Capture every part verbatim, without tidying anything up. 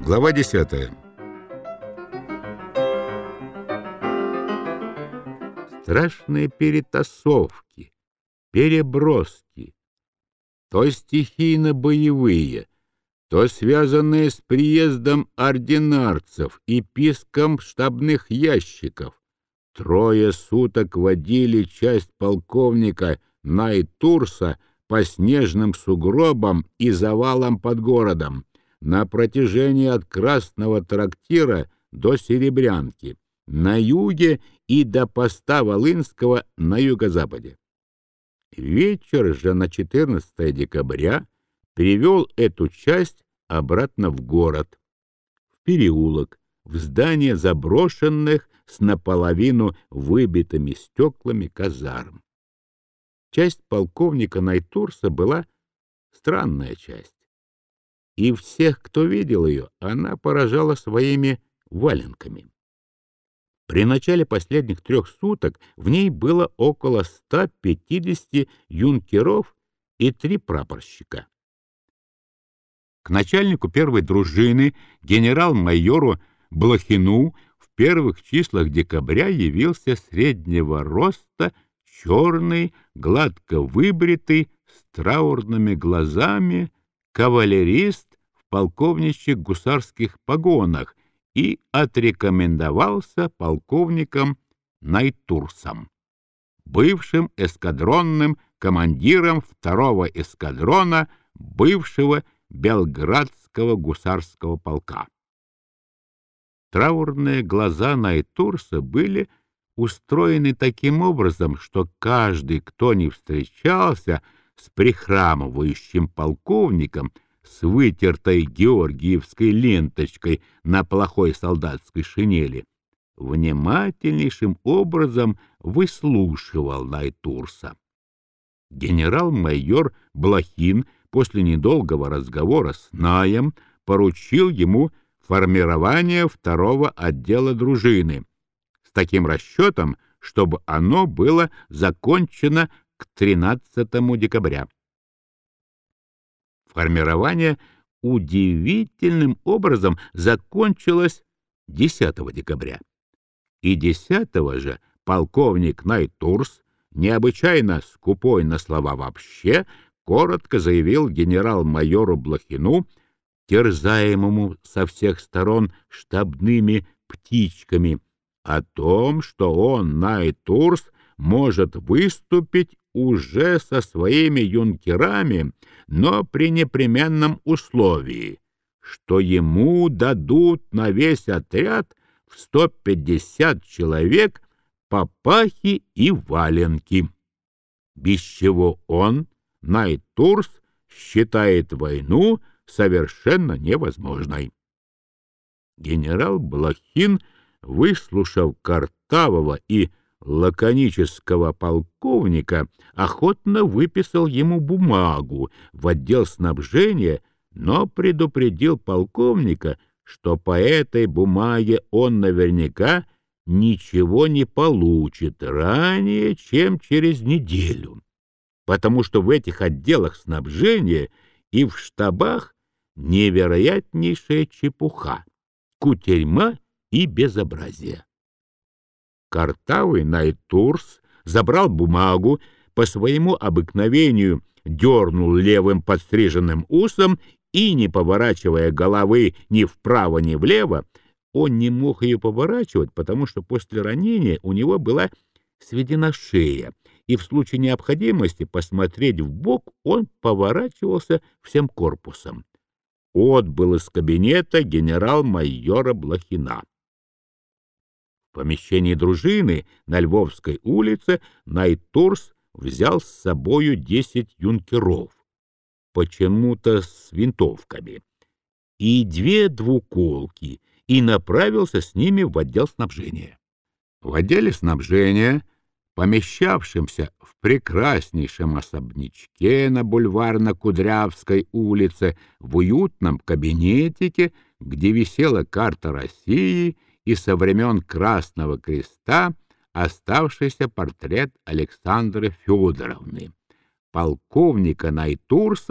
Глава десятая. Страшные перетасовки, переброски, то стихийно-боевые, то связанные с приездом ординарцев и писком штабных ящиков. Трое суток водили часть полковника Найтурса по снежным сугробам и завалам под городом на протяжении от Красного трактира до Серебрянки, на юге и до поста Волынского на юго-западе. Вечер же на четырнадцатое декабря привел эту часть обратно в город, в переулок, в здание заброшенных с наполовину выбитыми стеклами казарм. Часть полковника Найтурса была странная часть, и всех, кто видел ее, она поражала своими валенками. При начале последних трех суток в ней было около ста пятидесяти юнкеров и три прапорщика. К начальнику первой дружины, генерал-майору Блохину, в первых числах декабря явился среднего роста, черный, гладко выбритый, с траурными глазами, кавалерист в полковничьих гусарских погонах и отрекомендовался полковником Найтурсом, бывшим эскадронным командиром второго эскадрона бывшего Белградского гусарского полка. Траурные глаза Найтурса были устроены таким образом, что каждый, кто не встречался с прихрамывающим полковником с вытертой георгиевской ленточкой на плохой солдатской шинели, внимательнейшим образом выслушивал Найтурса. Генерал-майор Блохин после недолгого разговора с Наем поручил ему формирование второго отдела дружины с таким расчетом, чтобы оно было закончено к тринадцатому декабря. Формирование удивительным образом закончилось десятого декабря. И десятого же полковник Найтурс, необычайно скупой на слова вообще, коротко заявил генерал-майору Блохину, терзаемому со всех сторон штабными птичками, о том, что он, Найтурс, может выступить уже со своими юнкерами, но при непременном условии, что ему дадут на весь отряд в сто пятьдесят человек папахи и валенки, без чего он, Найтурс, считает войну совершенно невозможной. Генерал Блохин, выслушав картавого и лаконического полковника, охотно выписал ему бумагу в отдел снабжения, но предупредил полковника, что по этой бумаге он наверняка ничего не получит ранее, чем через неделю, потому что в этих отделах снабжения и в штабах невероятнейшая чепуха, кутерьма и безобразие. Картавый Найтурс забрал бумагу, по своему обыкновению дернул левым подстриженным усом и, не поворачивая головы ни вправо, ни влево, он не мог ее поворачивать, потому что после ранения у него была сведена шея, и в случае необходимости посмотреть вбок он поворачивался всем корпусом. Отбыл из кабинета генерал-майора Блохина. В помещении дружины на Львовской улице Найтурс взял с собою десять юнкеров, почему-то с винтовками, и две двуколки, и направился с ними в отдел снабжения. В отделе снабжения, помещавшемся в прекраснейшем особнячке на Бульварно-Кудрявской улице, в уютном кабинетике, где висела карта России и со времен Красного Креста оставшийся портрет Александры Федоровны, полковника Найтурса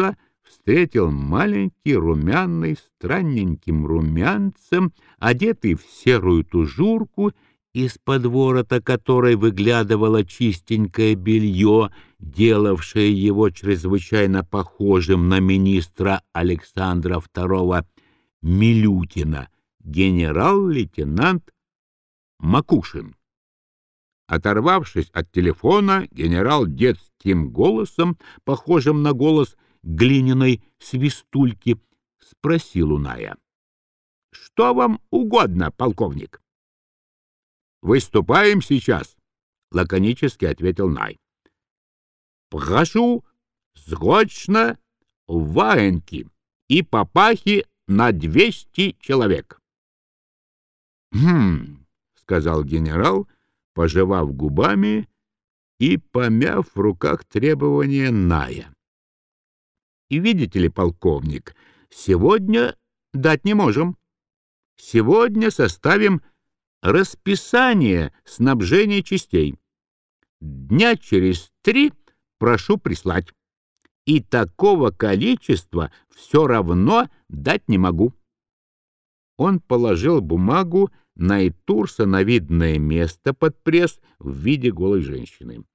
встретил маленький, румяный, странненьким румянцем, одетый в серую тужурку, из-под ворота которой выглядывало чистенькое белье, делавшее его чрезвычайно похожим на министра Александра второго Милютина, генерал-лейтенант Макушин. Оторвавшись от телефона, генерал детским голосом, похожим на голос глиняной свистульки, спросил у Ная: — Что вам угодно, полковник? — Выступаем сейчас, — лаконически ответил Най. — Прошу срочно ваенки и папахи на двести человек. — Хм, — сказал генерал, пожевав губами и помяв в руках требования Ная. — И видите ли, полковник, сегодня дать не можем. Сегодня составим расписание снабжения частей. Дня через три прошу прислать. И такого количества все равно дать не могу. Он положил бумагу на Итурса на видное место под пресс в виде голой женщины.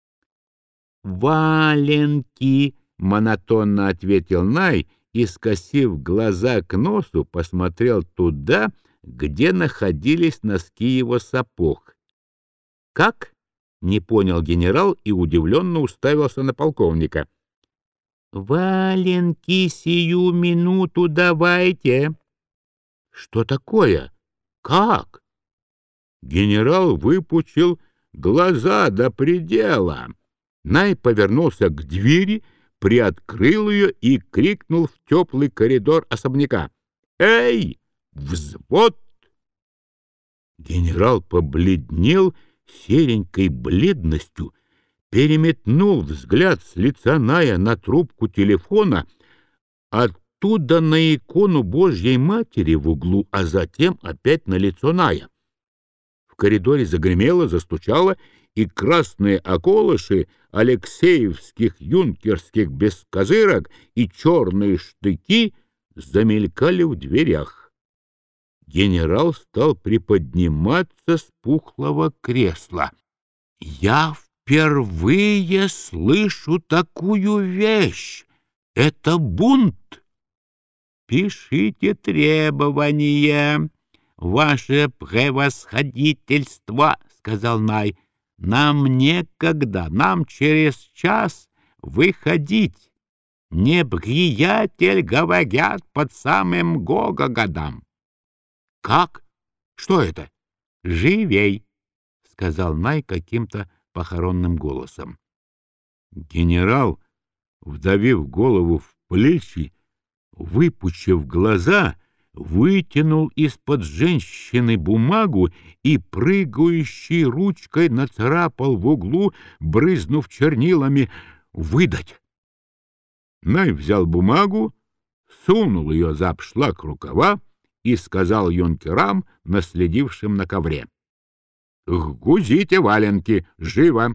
«Валенки!» — монотонно ответил Най и, скосив глаза к носу, посмотрел туда, где находились носки его сапог. «Как?» — не понял генерал и удивленно уставился на полковника. «Валенки сию минуту давайте!» «Что такое? Как?» Генерал выпучил глаза до предела. Най повернулся к двери, приоткрыл ее и крикнул в теплый коридор особняка: «Эй, взвод!» Генерал побледнел серенькой бледностью, переметнул взгляд с лица Ная на трубку телефона, оттуда на икону Божьей Матери в углу, а затем опять на лицо Ная. В коридоре загремело, застучало, и красные околыши алексеевских юнкерских бескозырок и черные штыки замелькали в дверях. Генерал стал приподниматься с пухлого кресла. «Я впервые слышу такую вещь! Это бунт!» «Пишите требования, ваше превосходительство», — сказал Най. «Нам некогда, нам через час выходить. Неприятель, говорят, под самым Гогогодом». «Как? Что это?» «Живей», — сказал Най каким-то похоронным голосом. Генерал, вдавив голову в плечи, выпучив глаза, вытянул из-под женщины бумагу и прыгающей ручкой нацарапал в углу, брызнув чернилами: «Выдать». Най взял бумагу, сунул ее за обшлаг рукава и сказал юнкерам, наследившим на ковре: «Гузите валенки, живо!»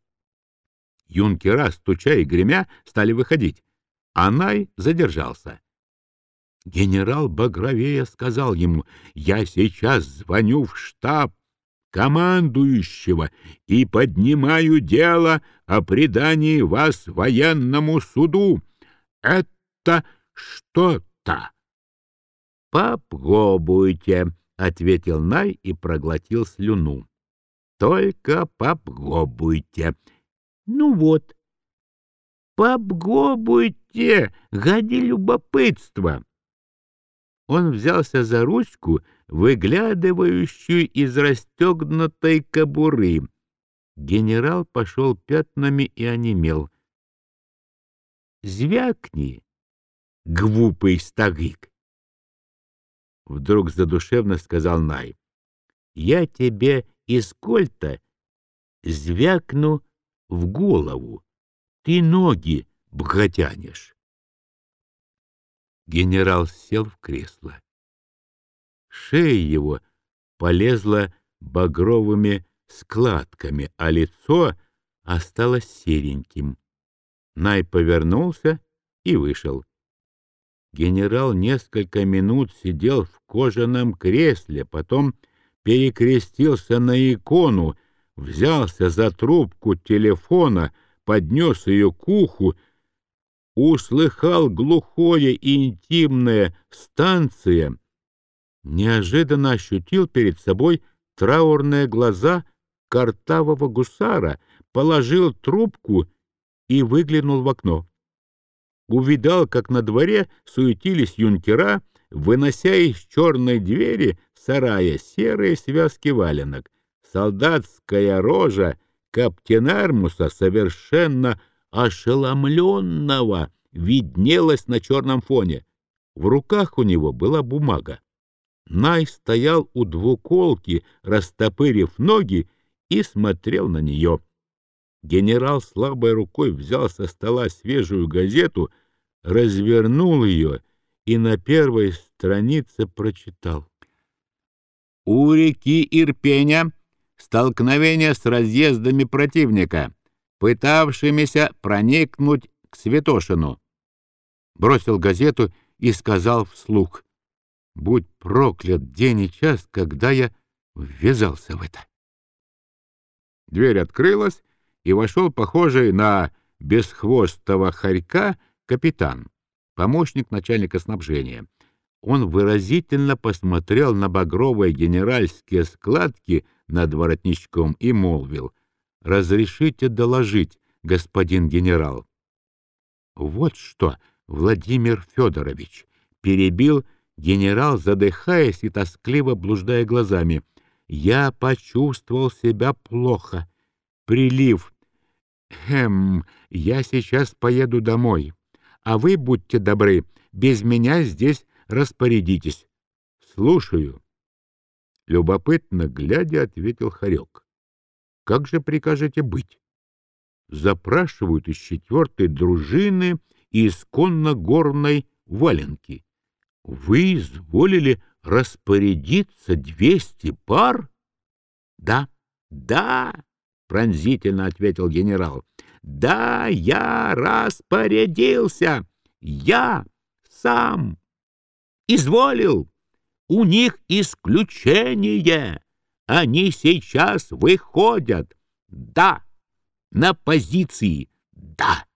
Юнкера, стуча и гремя, стали выходить, а Най задержался. Генерал багровее сказал ему: «Я сейчас звоню в штаб командующего и поднимаю дело о предании вас военному суду. Это что-то». «Попробуйте», — ответил Най и проглотил слюну. «Только попробуйте». «Ну вот, попробуйте, ради любопытства». Он взялся за ручку, выглядывающую из расстегнутой кобуры. Генерал пошел пятнами и онемел. «Звякни, глупый старик!» Вдруг задушевно сказал Най: «Я тебе из кольта звякну в голову, ты ноги бготянешь». Генерал сел в кресло. Шея его полезла багровыми складками, а лицо осталось сереньким. Най повернулся и вышел. Генерал несколько минут сидел в кожаном кресле, потом перекрестился на икону, взялся за трубку телефона, поднес ее к уху, услыхал глухое и интимное «станция», неожиданно ощутил перед собой траурные глаза картавого гусара, положил трубку и выглянул в окно. Увидал, как на дворе суетились юнкера, вынося из черной двери сарая серые связки валенок. Солдатская рожа каптенармуса, совершенно ошеломленного, виднелась на черном фоне. В руках у него была бумага. Най стоял у двуколки, растопырив ноги, и смотрел на нее. Генерал слабой рукой взял со стола свежую газету, развернул ее и на первой странице прочитал: «У реки Ирпеня столкновение с разъездами противника, пытавшимися проникнуть к Святошину». Бросил газету и сказал вслух: «Будь проклят день и час, когда я ввязался в это». Дверь открылась, и вошел похожий на бесхвостого хорька капитан, помощник начальника снабжения. Он выразительно посмотрел на багровые генеральские складки над воротничком и молвил: «Разрешите доложить, господин генерал». «Вот что, Владимир Федорович», — перебил генерал, задыхаясь и тоскливо блуждая глазами, — «я почувствовал себя плохо. Прилив. Хм, я сейчас поеду домой, а вы, будьте добры, без меня здесь распорядитесь». «Слушаю». Любопытно глядя, ответил хорек: «Как же прикажете быть? Запрашивают из четвертой дружины и из конно-горной валенки. Вы изволили распорядиться двести пар?» «Да, да», — пронзительно ответил генерал. «Да, я распорядился. Я сам. Изволил. У них исключение. Они сейчас выходят. Да. На позиции. Да».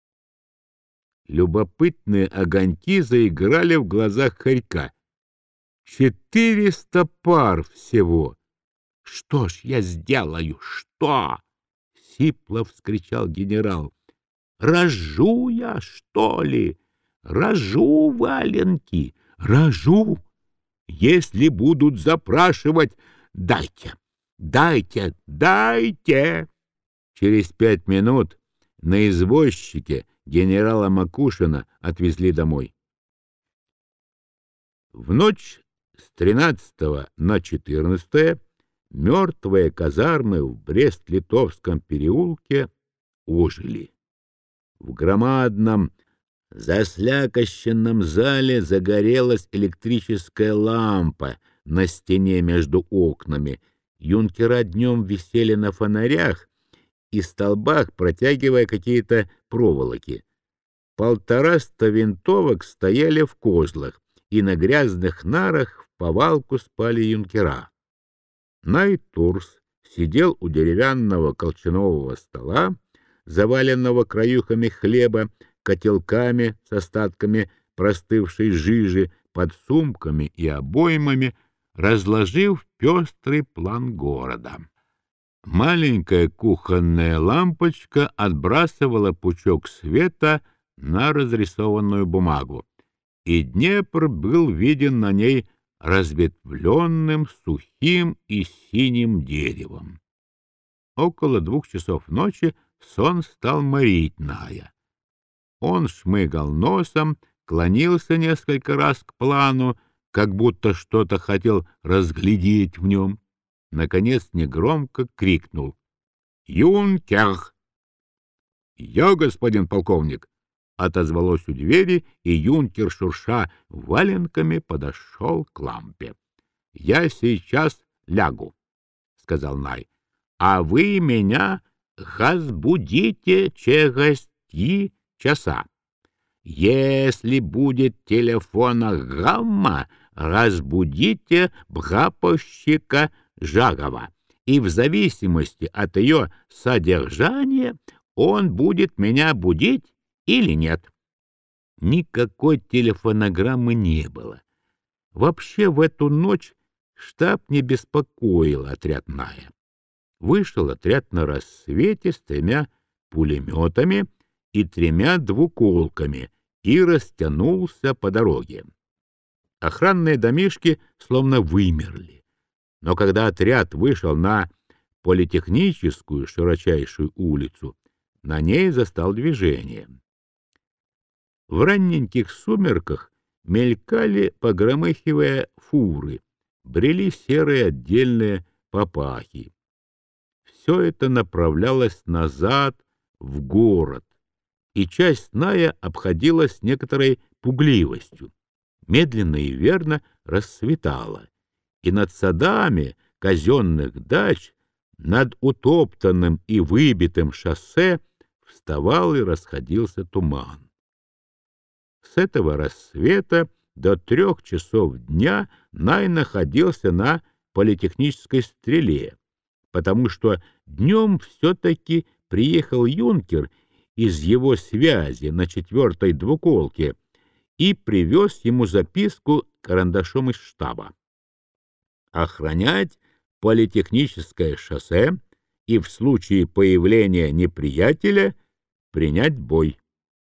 Любопытные огоньки заиграли в глазах хорька. «Четыреста пар всего! Что ж я сделаю? Что?» — сипло вскричал генерал. «Рожу я, что ли? Рожу валенки, рожу. Если будут запрашивать, дайте, дайте, дайте». Через пять минут на извозчике генерала Макушина отвезли домой. В ночь с тринадцатого на четырнадцатое мертвые казармы в Брест-Литовском переулке ожили. В громадном заслякощенном зале загорелась электрическая лампа на стене между окнами. Юнкера днем висели на фонарях и столбах, протягивая какие-то проволоки. Полтораста винтовок стояли в козлах, и на грязных нарах в повалку спали юнкера. Найтурс сидел у деревянного колчанового стола, заваленного краюхами хлеба, котелками с остатками простывшей жижи, под сумками и обоймами, разложив пестрый план города. Маленькая кухонная лампочка отбрасывала пучок света на разрисованную бумагу, и Днепр был виден на ней разветвленным, сухим и синим деревом. Около двух часов ночи сон стал морить Ная. Он шмыгал носом, клонился несколько раз к плану, как будто что-то хотел разглядеть в нем. Наконец негромко крикнул: «Юнкер!» «Я, господин полковник!» — отозвалось у двери, и юнкер, шурша валенками, подошел к лампе. «Я сейчас лягу», — сказал Най, — «а вы меня разбудите через три часа. Если будет телефона гамма, разбудите прапорщика Жагова, и в зависимости от ее содержания он будет меня будить или нет. Никакой телефонограммы не было. Вообще в эту ночь штаб не беспокоил отряд Ная. Вышел отряд на рассвете с тремя пулеметами и тремя двуколками и растянулся по дороге. Охранные домишки словно вымерли. Но когда отряд вышел на Политехническую широчайшую улицу, на ней застал движение. В ранненьких сумерках мелькали, погромыхивая, фуры, брели серые отдельные папахи. Все это направлялось назад, в город, и часть Ная обходила с некоторой пугливостью. Медленно и верно рассветало, и над садами казенных дач, над утоптанным и выбитым шоссе вставал и расходился туман. С этого рассвета до трех часов дня Най находился на Политехнической стреле, потому что днем все-таки приехал юнкер из его связи на четвертой двуколке и привез ему записку карандашом из штаба. Охранять Политехническое шоссе и в случае появления неприятеля принять бой.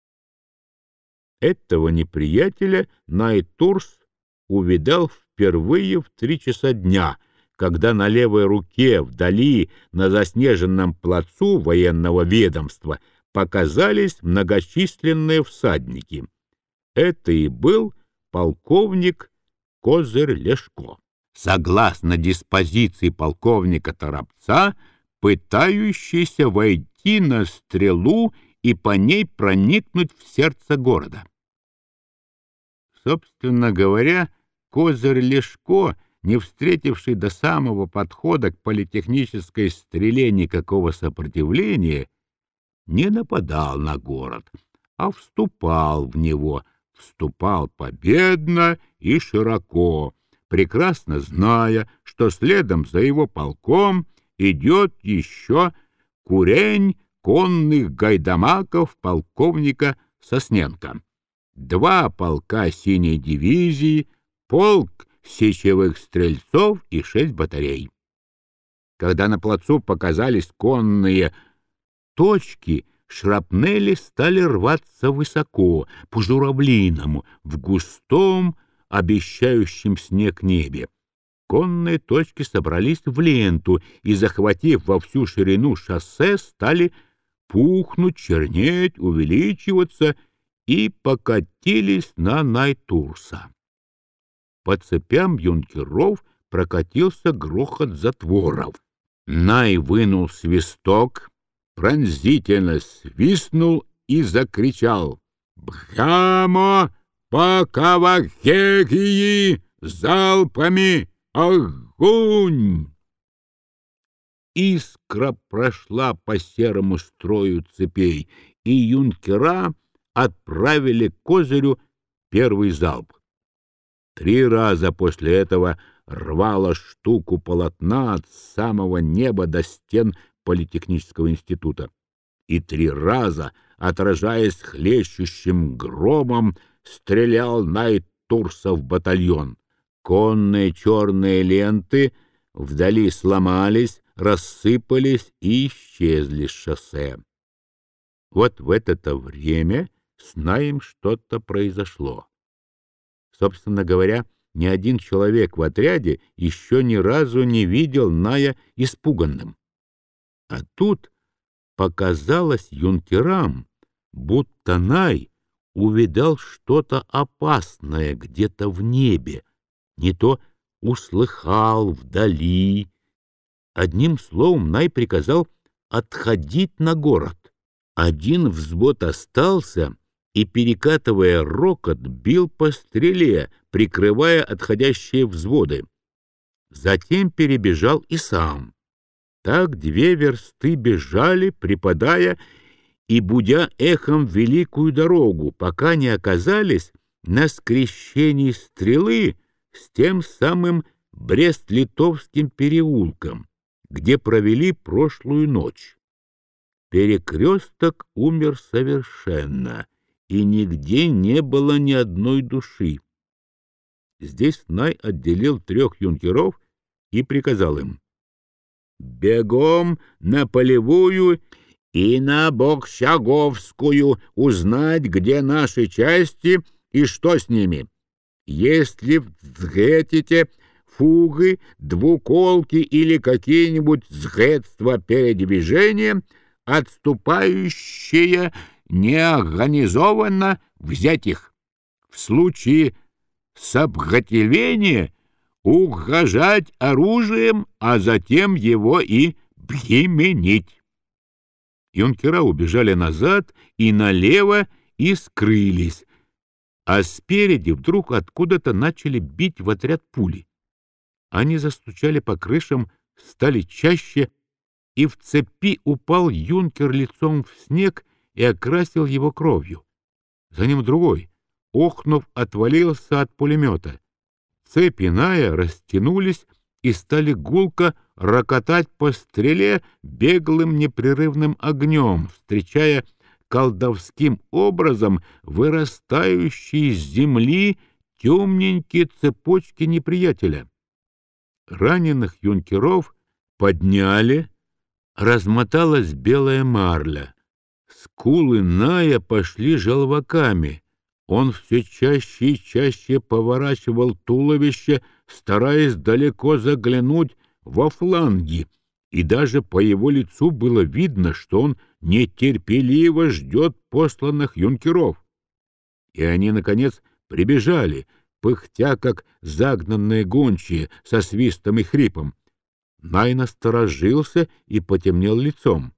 Этого неприятеля Най-Турс увидал впервые в три часа дня, когда на левой руке вдали на заснеженном плацу военного ведомства показались многочисленные всадники. Это и был полковник Козырь-Лешко. Согласно диспозиции полковника Торопца, пытающийся войти на стрелу и по ней проникнуть в сердце города. Собственно говоря, Козырь-Лешко, не встретивший до самого подхода к Политехнической стреле никакого сопротивления, не нападал на город, а вступал в него, вступал победно и широко, прекрасно зная, что следом за его полком идет еще курень конных гайдамаков полковника Сосненко, два полка синей дивизии, полк сечевых стрельцов и шесть батарей. Когда на плацу показались конные точки, шрапнели стали рваться высоко, по-журавлиному, в густом, обещающем снег небе. Конные точки собрались в ленту и, захватив во всю ширину шоссе, стали пухнуть, чернеть, увеличиваться и покатились на Най-Турса. По цепям юнкеров прокатился грохот затворов. Най вынул свисток, пронзительно свистнул и закричал: «Прямо по Кавахегии залпами огонь!» Искра прошла по серому строю цепей, и юнкера отправили к Козырю первый залп. Три раза после этого рвало штуку полотна от самого неба до стен Политехнического института. И три раза, отражаясь хлещущим громом, стрелял Най-Турсов батальон. Конные черные ленты вдали сломались, рассыпались и исчезли с шоссе. Вот в это-то время с Наем что-то произошло. Собственно говоря, ни один человек в отряде еще ни разу не видел Ная испуганным. А тут показалось юнкерам, будто Най увидал что-то опасное где-то в небе, не то услыхал вдали. Одним словом, Най приказал отходить на город. Один взвод остался и, перекатывая рокот, бил по стреле, прикрывая отходящие взводы. Затем перебежал и сам. Так две версты бежали, припадая, и будя эхом великую дорогу, пока не оказались на скрещении стрелы с тем самым Брест-Литовским переулком, где провели прошлую ночь. Перекресток умер совершенно, и нигде не было ни одной души. Здесь Най отделил трех юнкеров и приказал им: «Бегом на Полевую и на Бокщаговскую узнать, где наши части и что с ними. Если встретите фугы, двуколки или какие-нибудь средства передвижения, отступающие неорганизованно, взять их. В случае сопротивления угрожать оружием, а затем его и применить». Юнкера убежали назад и налево и скрылись, а спереди вдруг откуда-то начали бить в отряд пули. Они застучали по крышам, стали чаще, и в цепи упал юнкер лицом в снег и окрасил его кровью. За ним другой, охнув, отвалился от пулемета. Цепи Ная растянулись и стали гулко рокотать по стреле беглым непрерывным огнем, встречая колдовским образом вырастающие из земли темненькие цепочки неприятеля. Раненых юнкеров подняли, размоталась белая марля. Скулы Ная пошли желваками. Он все чаще и чаще поворачивал туловище, стараясь далеко заглянуть во фланги, и даже по его лицу было видно, что он нетерпеливо ждет посланных юнкеров. И они, наконец, прибежали, пыхтя, как загнанные гончие, со свистом и хрипом. Най насторожился и потемнел лицом.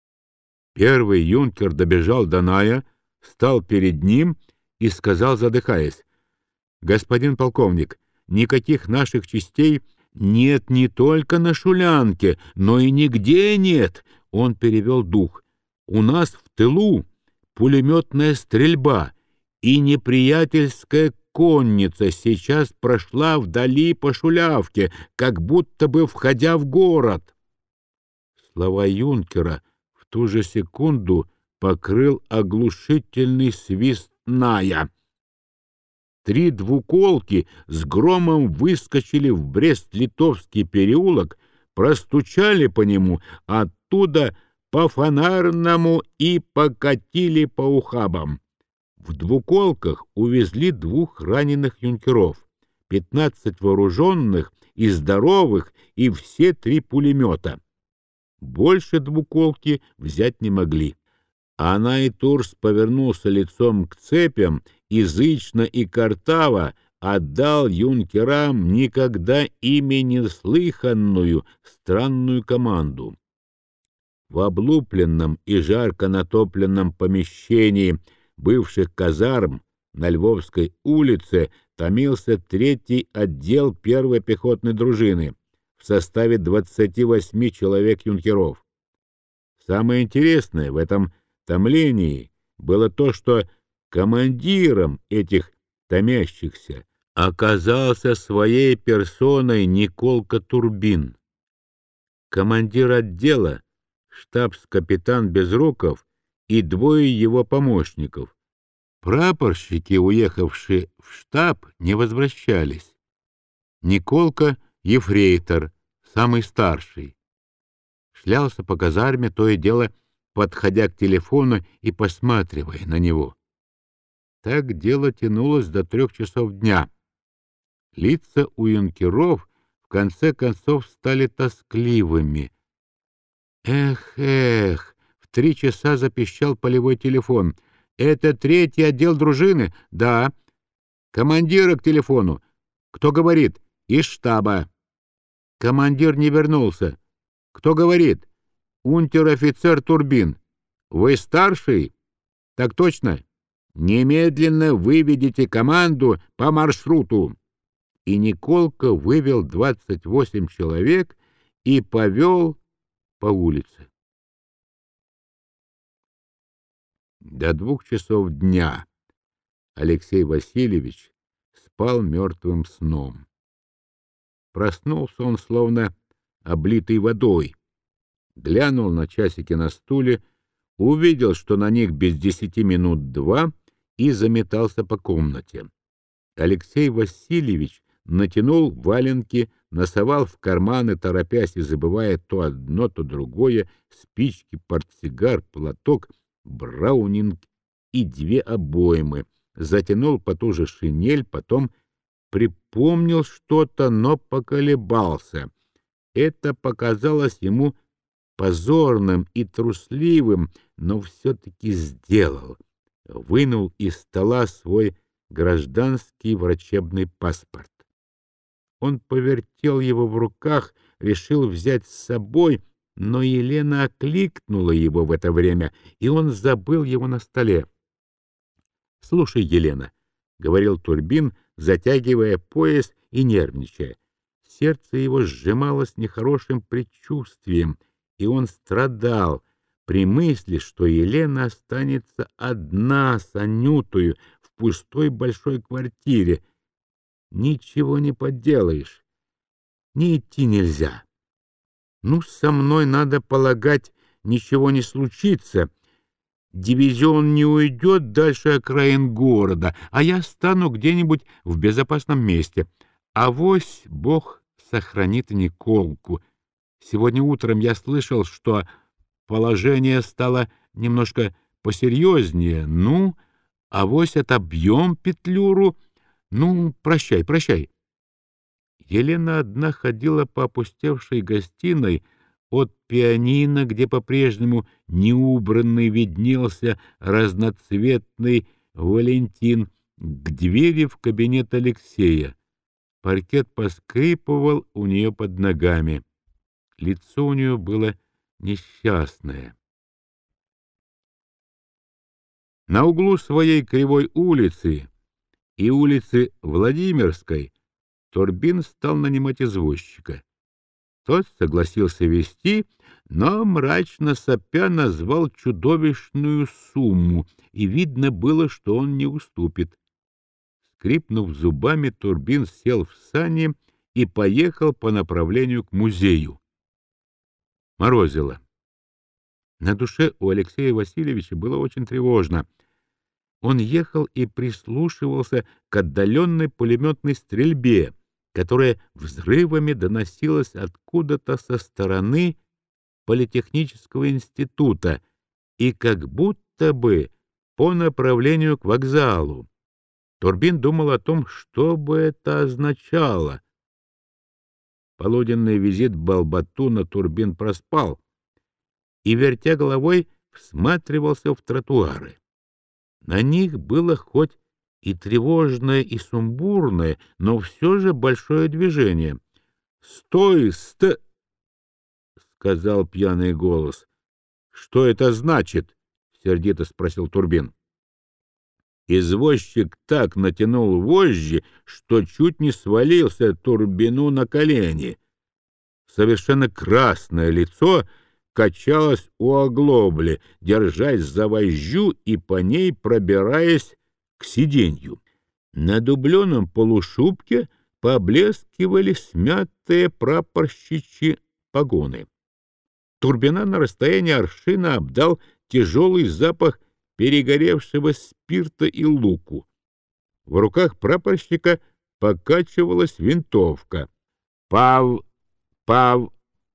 Первый юнкер добежал до Ная, стал перед ним и сказал, задыхаясь: «Господин полковник, никаких наших частей нет не только на Шулянке, но и нигде нет». Он перевел дух. «У нас в тылу пулеметная стрельба, и неприятельская конница сейчас прошла вдали по Шулявке, как будто бы входя в город». Слова юнкера в ту же секунду покрыл оглушительный свист Ная. Три двуколки с громом выскочили в Брест-Литовский переулок, простучали по нему, оттуда по Фонарному и покатили по ухабам. В двуколках увезли двух раненых юнкеров, пятнадцать вооруженных и здоровых и все три пулемета. Больше двуколки взять не могли. А Най-Турс повернулся лицом к цепям и зычно и картаво отдал юнкерам никогда ими не слыханную странную команду. В облупленном и жарко натопленном помещении бывших казарм на Львовской улице томился третий отдел первой пехотной дружины в составе двадцати восьми человек юнкеров. Самое интересное в этом томлении было то, что командиром этих томящихся оказался своей персоной Николка Турбин. Командир отдела, штабс-капитан Безруков и двое его помощников. Прапорщики, уехавшие в штаб, не возвращались. Николка — ефрейтор, самый старший. Шлялся по казарме, то и дело подходя к телефону и посматривая на него. Так дело тянулось до трех часов дня. Лица у юнкеров в конце концов стали тоскливыми. Эх, эх, в три часа запищал полевой телефон. «Это третий отдел дружины?» «Да». «Командира к телефону». «Кто говорит?» «Из штаба». «Командир не вернулся». «Кто говорит?» «Унтер-офицер Турбин». «Вы старший?» «Так точно». «Немедленно выведите команду по маршруту». И Николка вывел двадцать восемь человек и повел по улице. До двух часов дня Алексей Васильевич спал мертвым сном. Проснулся он словно облитый водой. Глянул на часики на стуле, увидел, что на них без десяти минут два, и заметался по комнате. Алексей Васильевич натянул валенки, носовал в карманы, торопясь и забывая то одно, то другое, спички, портсигар, платок, браунинг и две обоймы, затянул потуже шинель, потом припомнил что-то, но поколебался. Это показалось ему позорным и трусливым, но все-таки сделал. Вынул из стола свой гражданский врачебный паспорт. Он повертел его в руках, решил взять с собой, но Елена окликнула его в это время, и он забыл его на столе. — Слушай, Елена, — говорил Турбин, затягивая пояс и нервничая. Сердце его сжималось нехорошим предчувствием, и он страдал при мысли, что Елена останется одна с Анютою в пустой большой квартире. Ничего не поделаешь, не идти нельзя. Ну, со мной, надо полагать, ничего не случится. Дивизион не уйдет дальше окраин города, а я стану где-нибудь в безопасном месте. Авось Бог сохранит Николку. Сегодня утром я слышал, что положение стало немножко посерьезнее. Ну, авось отобьем Петлюру. Ну, прощай, прощай. Елена одна ходила по опустевшей гостиной от пианино, где по-прежнему неубранный виднелся разноцветный Валентин, к двери в кабинет Алексея. Паркет поскрипывал у нее под ногами. Лицо у нее было несчастное. На углу своей кривой улицы и улицы Владимирской Турбин стал нанимать извозчика. Тот согласился везти, но мрачно сопя назвал чудовищную сумму, и видно было, что он не уступит. Скрипнув зубами, Турбин сел в сани и поехал по направлению к музею. Морозило. На душе у Алексея Васильевича было очень тревожно. Он ехал и прислушивался к отдаленной пулеметной стрельбе, которая взрывами доносилась откуда-то со стороны Политехнического института и как будто бы по направлению к вокзалу. Турбин думал о том, что бы это означало. Полуденный визит Балбатуна Турбин проспал и, вертя головой, всматривался в тротуары. На них было хоть и тревожное, и сумбурное, но все же большое движение. — Стой, ст... — сказал пьяный голос. — Что это значит? — сердито спросил Турбин. Извозчик так натянул вожжи, что чуть не свалился Турбину на колени. Совершенно красное лицо качалось у оглобли, держась за вожжу и по ней пробираясь к сиденью. На дубленом полушубке поблескивали смятые прапорщичьи погоны. Турбина на расстоянии аршина обдал тяжелый запах перегоревшего спирта и луку. В руках прапорщика покачивалась винтовка. — Пав... пав...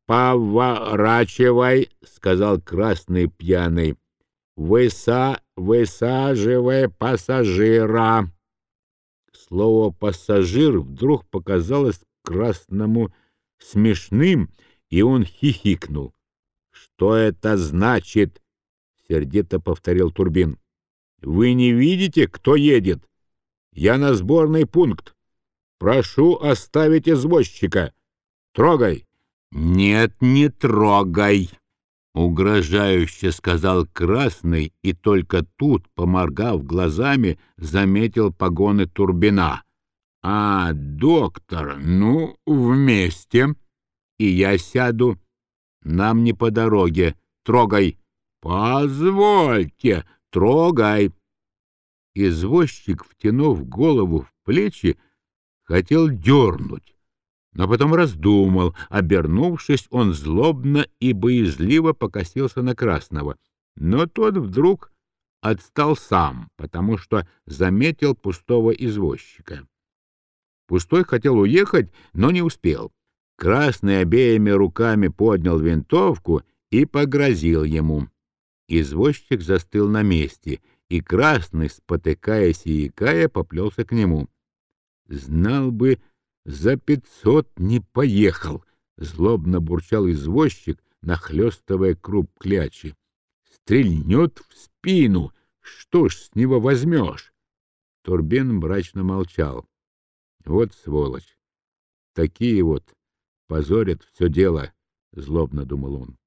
поворачивай, — сказал красный пьяный. — Выса... высаживай пассажира. Слово «пассажир» вдруг показалось красному смешным, и он хихикнул. — Что это значит? — сердито повторил Турбин. — Вы не видите, кто едет? Я на сборный пункт. Прошу оставить извозчика. Трогай. — Нет, не трогай, — угрожающе сказал красный, и только тут, поморгав глазами, заметил погоны Турбина. — А, доктор, ну, вместе. И я сяду. Нам не по дороге. Трогай. — Позвольте, Трогай!» Извозчик, втянув голову в плечи, хотел дернуть, но потом раздумал. Обернувшись, он злобно и боязливо покосился на Красного. Но тот вдруг отстал сам, потому что заметил пустого извозчика. Пустой хотел уехать, но не успел. Красный обеими руками поднял винтовку и погрозил ему. Извозчик застыл на месте, и Красный, спотыкаясь и икая, поплелся к нему. «Знал бы, за пятьсот не поехал!» — злобно бурчал извозчик, нахлёстывая круп клячи. «Стрельнет в спину! Что ж с него возьмешь?» Турбин мрачно молчал. «Вот сволочь! Такие вот позорят все дело!» — злобно думал он.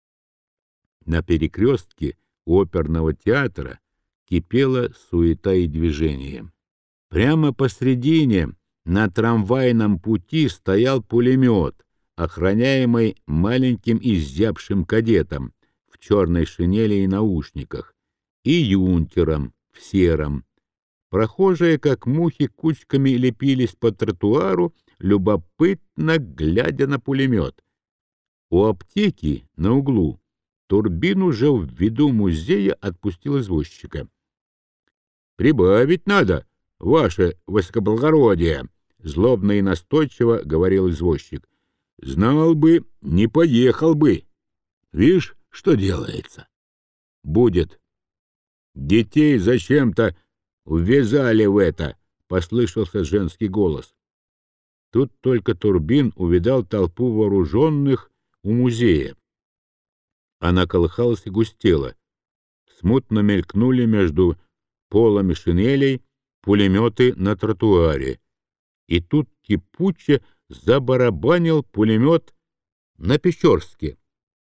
На перекрестке у оперного театра кипела суета и движение. Прямо посредине на трамвайном пути стоял пулемет, охраняемый маленьким изябшим кадетом в черной шинели и наушниках, и юнкером в сером. Прохожие, как мухи, кучками лепились по тротуару, любопытно глядя на пулемет. У аптеки на углу Турбин уже в виду музея отпустил извозчика. — Прибавить надо, ваше высокоблагородие, — злобно и настойчиво говорил извозчик. — Знал бы, не поехал бы. Видишь, что делается? — Будет. — Детей зачем-то ввязали в это, — послышался женский голос. Тут только Турбин увидал толпу вооруженных у музея. Она колыхалась и густела. Смутно мелькнули между полами шинелей пулеметы на тротуаре. И тут кипуче забарабанил пулемет на Печорске.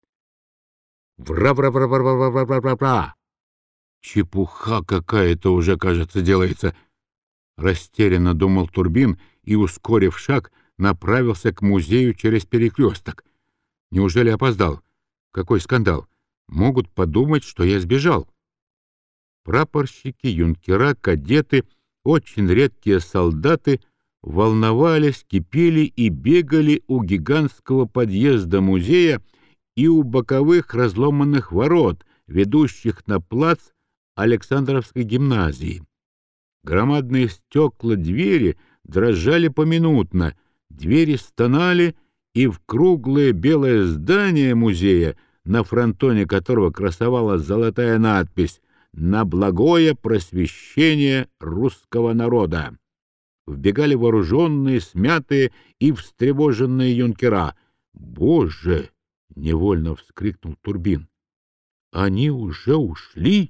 Вра-вра-вра-вра-вра-вра-вра-вра! Чепуха какая-то уже, кажется, делается. Растерянно думал Турбин и, ускорив шаг, направился к музею через перекресток. Неужели опоздал? Какой скандал! Могут подумать, что я сбежал. Прапорщики, юнкера, кадеты, очень редкие солдаты волновались, кипели и бегали у гигантского подъезда музея и у боковых разломанных ворот, ведущих на плац Александровской гимназии. Громадные стекла двери дрожали поминутно, двери стонали, и в круглое белое здание музея, на фронтоне которого красовалась золотая надпись «На благое просвещение русского народа», вбегали вооруженные, смятые и встревоженные юнкера. «Боже!» — невольно вскрикнул Турбин. «Они уже ушли?»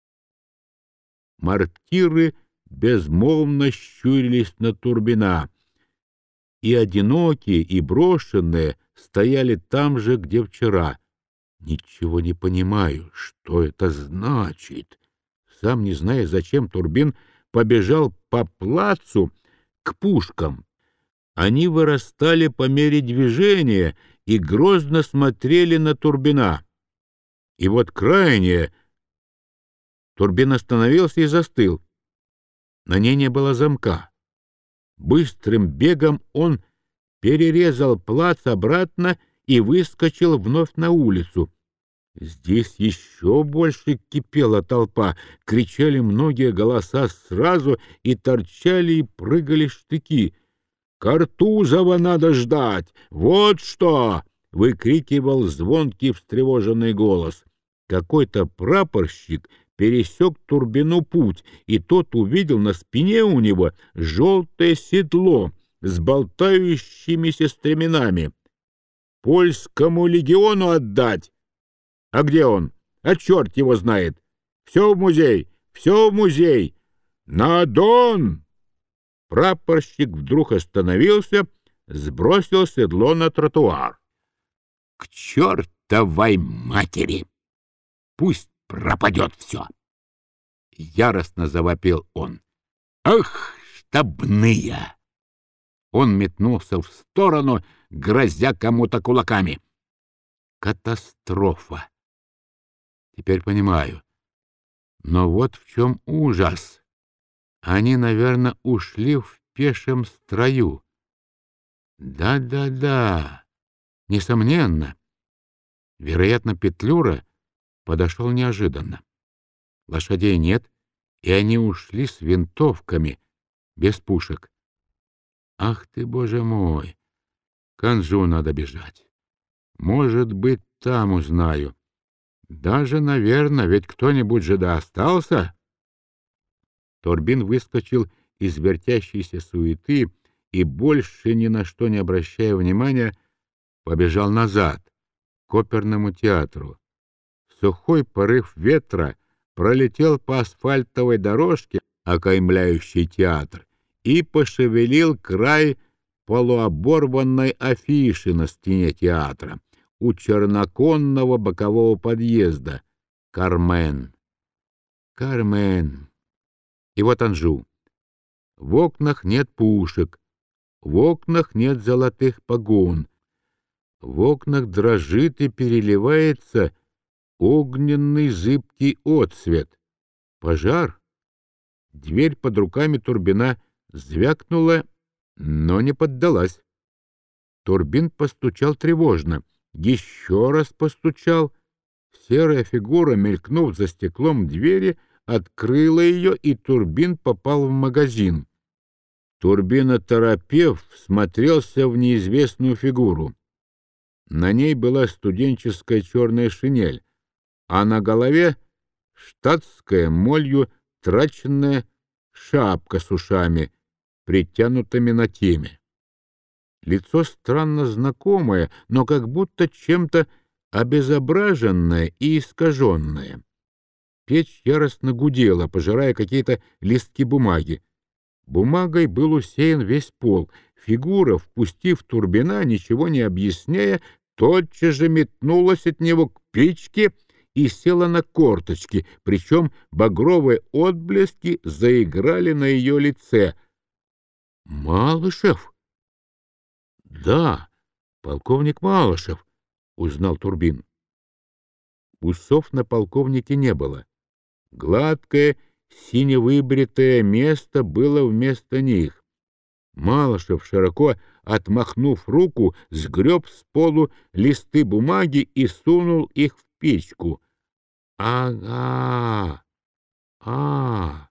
Мортиры безмолвно щурились на Турбина, и одинокие, и брошенные стояли там же, где вчера. Ничего не понимаю, что это значит. Сам не зная, зачем, Турбин побежал по плацу к пушкам. Они вырастали по мере движения и грозно смотрели на Турбина. И вот крайне Турбин остановился и застыл. На ней не было замка. Быстрым бегом он перерезал плац обратно и выскочил вновь на улицу. Здесь еще больше кипела толпа, кричали многие голоса сразу, и торчали и прыгали штыки. «Картузова надо ждать! Вот что!» — выкрикивал звонкий встревоженный голос. Какой-то прапорщик пересек Турбину путь, и тот увидел на спине у него желтое седло с болтающимися стременами. «Польскому легиону отдать! А где он? А черт его знает! Все в музей! Все в музей! На Дон!» Прапорщик вдруг остановился, сбросил седло на тротуар. «К чертовой матери! Пусть пропадет все!» Яростно завопил он. «Ах, штабные!» Он метнулся в сторону, грозя кому-то кулаками. Катастрофа! Теперь понимаю. Но вот в чем ужас. Они, наверное, ушли в пешем строю. Да-да-да, несомненно. Вероятно, Петлюра подошел неожиданно. Лошадей нет, и они ушли с винтовками, без пушек. Ах ты, боже мой! К Анжу надо бежать. Может быть, там узнаю. Даже, наверное, ведь кто-нибудь же да остался. Турбин выскочил из вертящейся суеты и, больше ни на что не обращая внимания, побежал назад, к оперному театру. Сухой порыв ветра пролетел по асфальтовой дорожке, окаймляющей театр, и пошевелил край полуоборванной афиши на стене театра у черноконного бокового подъезда. Кармен. Кармен. И вот Анжу. В окнах нет пушек, в окнах нет золотых погон, в окнах дрожит и переливается огненный зыбкий отсвет. Пожар? Дверь под руками Турбина звякнула, но не поддалась. Турбин постучал тревожно, еще раз постучал. Серая фигура, мелькнув за стеклом двери, открыла ее, и Турбин попал в магазин. Турбин, оторопев, смотрелся в неизвестную фигуру. На ней была студенческая черная шинель, а на голове штатская молью траченная шапка с ушами, притянутыми на теме. Лицо странно знакомое, но как будто чем-то обезображенное и искаженное. Печь яростно гудела, пожирая какие-то листки бумаги. Бумагой был усеян весь пол. Фигура, впустив Турбина, ничего не объясняя, тотчас же метнулась от него к печке и села на корточки, причем багровые отблески заиграли на ее лице. «Малышев?» «Да, полковник Малышев», — узнал Турбин. Усов на полковнике не было. Гладкое, синевыбритое место было вместо них. Малышев, широко отмахнув руку, сгреб с полу листы бумаги и сунул их в печку. «Ага! А!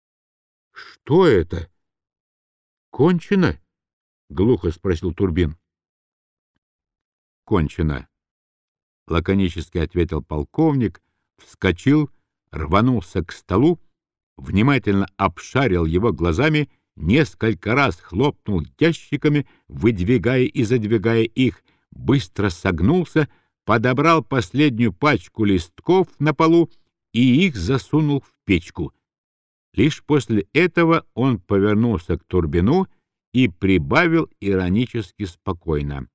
Что это? Кончено?» — глухо спросил Турбин. «Кончено», — лаконически ответил полковник, вскочил, рванулся к столу, внимательно обшарил его глазами, несколько раз хлопнул ящиками, выдвигая и задвигая их, быстро согнулся, подобрал последнюю пачку листков на полу и их засунул в печку. Лишь после этого он повернулся к Турбину и прибавил иронически спокойно: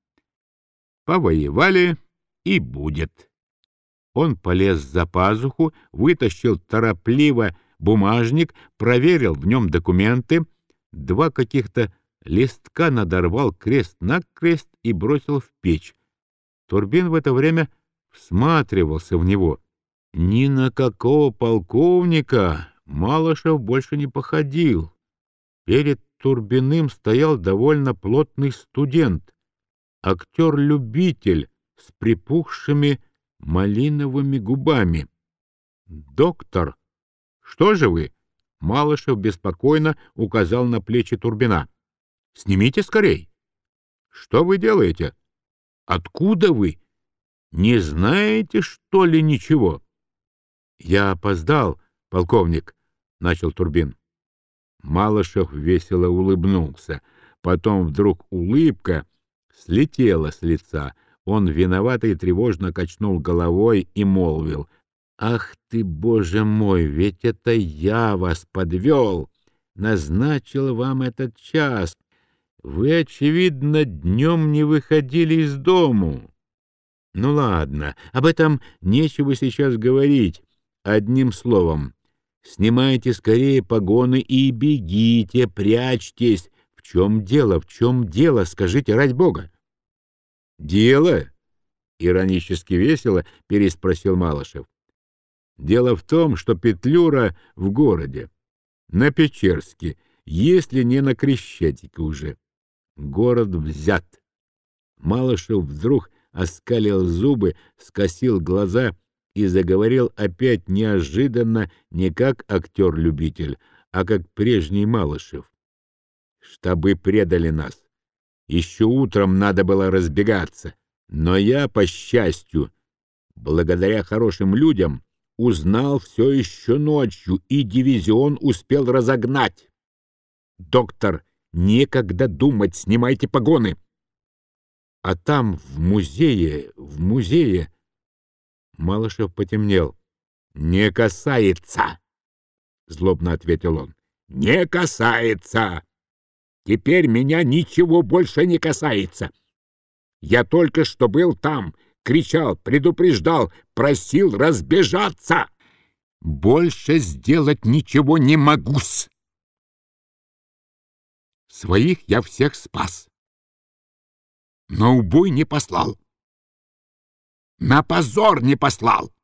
«Повоевали и будет». Он полез за пазуху, вытащил торопливо бумажник, проверил в нем документы, два каких-то листка надорвал крест-накрест и бросил в печь. Турбин в это время всматривался в него. Ни на какого полковника Малышев больше не походил. Перед Турбиным стоял довольно плотный студент, актер-любитель с припухшими малиновыми губами. «Доктор, что же вы?» — Малышев беспокойно указал на плечи Турбина. «Снимите скорей! Что вы делаете? Откуда вы? Не знаете, что ли, ничего?» «Я опоздал, полковник», — начал Турбин. Малышев весело улыбнулся. Потом вдруг улыбка слетела с лица. Он виновато и тревожно качнул головой и молвил: «Ах ты, боже мой, ведь это я вас подвел, назначил вам этот час. Вы, очевидно, днем не выходили из дому. Ну ладно, об этом нечего сейчас говорить. Одним словом, снимайте скорее погоны и бегите, прячьтесь. В чем дело, в чем дело, скажите, ради бога?» «Дело?» — иронически весело переспросил Малышев. Дело в том, что Петлюра в городе, на Печерске, если не на Крещатике уже. Город взят. Малышев вдруг оскалил зубы, скосил глаза и заговорил опять неожиданно, не как актер-любитель, а как прежний Малышев. Штабы предали нас. Еще утром надо было разбегаться, но я, по счастью, благодаря хорошим людям, узнал все еще ночью, и дивизион успел разогнать. Доктор, некогда думать, снимайте погоны. А там, в музее, в музее... Малышев потемнел. «Не касается!» — злобно ответил он. «Не касается! Теперь меня ничего больше не касается. Я только что был там, кричал, предупреждал, просил разбежаться. Больше сделать ничего не могу-с. Своих я всех спас. На убой не послал. На позор не послал.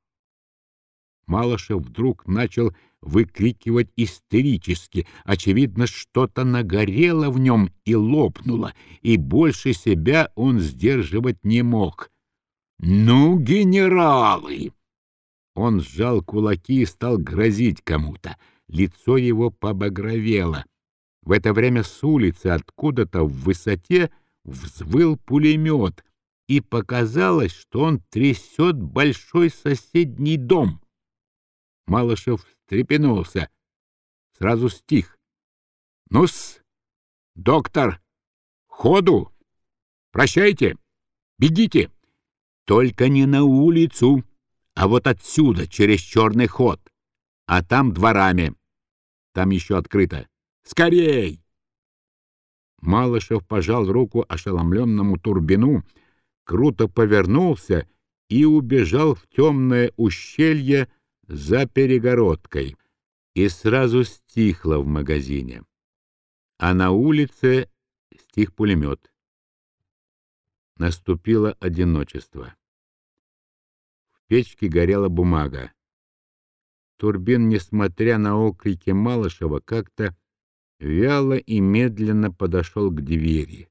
Малышев вдруг начал выкрикивать истерически. Очевидно, что-то нагорело в нем и лопнуло, и больше себя он сдерживать не мог. «Ну, генералы!» Он сжал кулаки и стал грозить кому-то. Лицо его побагровело. В это время с улицы откуда-то в высоте взвыл пулемет, и показалось, что он трясет большой соседний дом. Малышев встрепенулся, сразу стих. «Ну-с, доктор, ходу! Прощайте, бегите! Только не на улицу, а вот отсюда, через черный ход, а там дворами. Там еще открыто. Скорей!» Малышев пожал руку ошеломленному Турбину, круто повернулся и убежал в темное ущелье за перегородкой, и сразу стихло в магазине. А на улице стих пулемет. Наступило одиночество. В печке горела бумага. Турбин, несмотря на окрики Малышева, как-то вяло и медленно подошел к двери.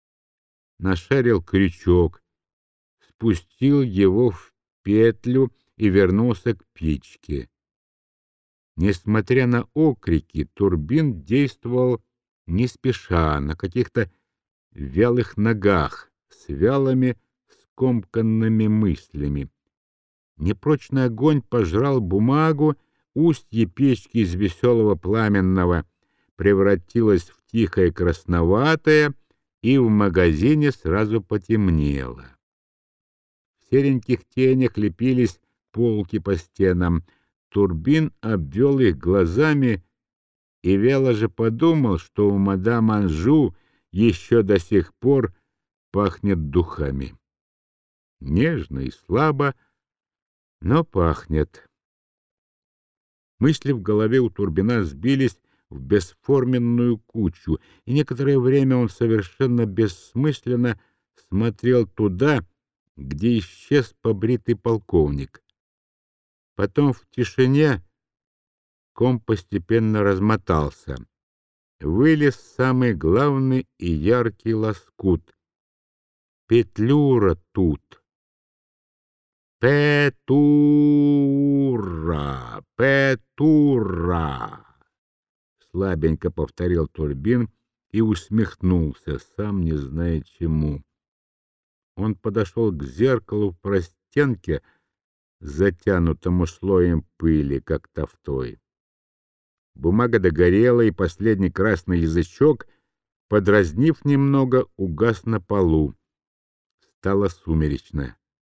Нашарил крючок, спустил его в петлю и вернулся к печке. Несмотря на окрики, Турбин действовал не спеша, на каких-то вялых ногах, с вялыми скомканными мыслями. Непрочный огонь пожрал бумагу, устье печки из веселого пламенного превратилось в тихое красноватое, и в магазине сразу потемнело. В сереньких тенях лепились полки по стенам. Турбин обвел их глазами и вяло же подумал, что у мадам Анжу еще до сих пор пахнет духами. Нежно и слабо, но пахнет. Мысли в голове у Турбина сбились в бесформенную кучу, и некоторое время он совершенно бессмысленно смотрел туда, где исчез побритый полковник. Потом в тишине ком постепенно размотался. Вылез самый главный и яркий лоскут. Петлюра тут. «Петура! Петура!» Слабенько повторил Турбин и усмехнулся, сам не зная чему. Он подошел к зеркалу в простенке, затянутому слоем пыли, как тафтой. Бумага догорела, и последний красный язычок, подразнив немного, угас на полу. Стало сумеречно.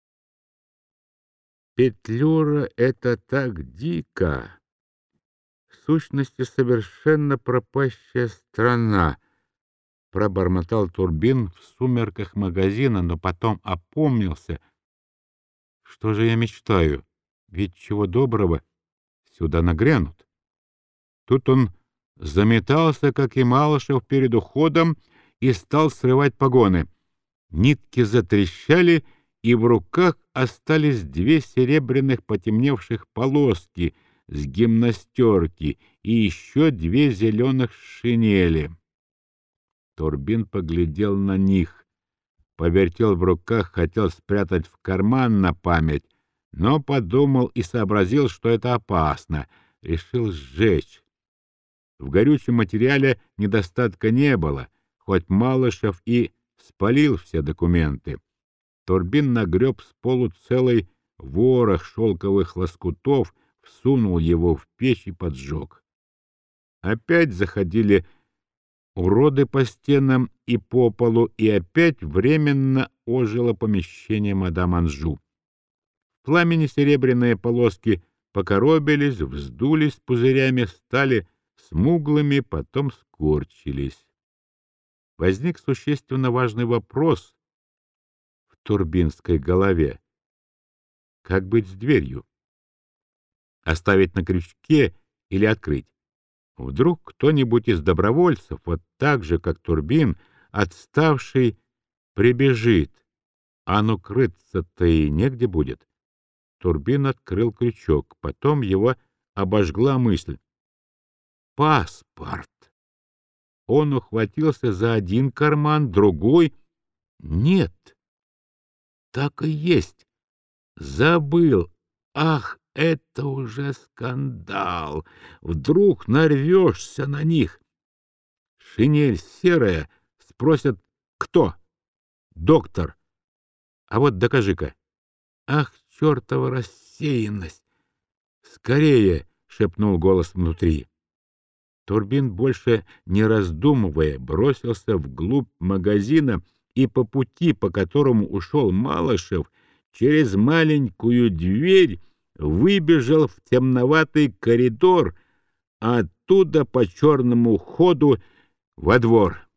Петлюра — это так дико. В сущности, совершенно пропащая страна, пробормотал Турбин в сумерках магазина, но потом опомнился. Что же я мечтаю? Ведь чего доброго сюда нагрянут. Тут он заметался, как и Малышев, перед уходом и стал срывать погоны. Нитки затрещали, и в руках остались две серебряных потемневших полоски с гимнастерки и еще две зеленых шинели. Турбин поглядел на них, повертел в руках, хотел спрятать в карман на память, но подумал и сообразил, что это опасно, решил сжечь. В горючем материале недостатка не было, хоть Малышев и спалил все документы. Турбин нагреб с полу целый ворох шелковых лоскутов, всунул его в печь и поджег. Опять заходили уроды по стенам и по полу, и опять временно ожило помещение мадам Анжу. В пламени серебряные полоски покоробились, вздулись пузырями, стали смуглыми, потом скорчились. Возник существенно важный вопрос в турбинской голове. Как быть с дверью? Оставить на крючке или открыть? Вдруг кто-нибудь из добровольцев, вот так же, как Турбин, отставший, прибежит, а ну крыться-то и негде будет. Турбин открыл крючок, потом его обожгла мысль. Паспорт! Он ухватился за один карман, другой — нет. Так и есть. Забыл. Ах, это уже скандал. Вдруг нарвешься на них. Шинель серая. Спросят, кто? Доктор. А вот докажи-ка. Ах, чертова рассеянность. Скорее, шепнул голос внутри. Турбин, больше не раздумывая, бросился вглубь магазина и по пути, по которому ушел Малышев, через маленькую дверь выбежал в темноватый коридор, а оттуда по черному ходу во двор.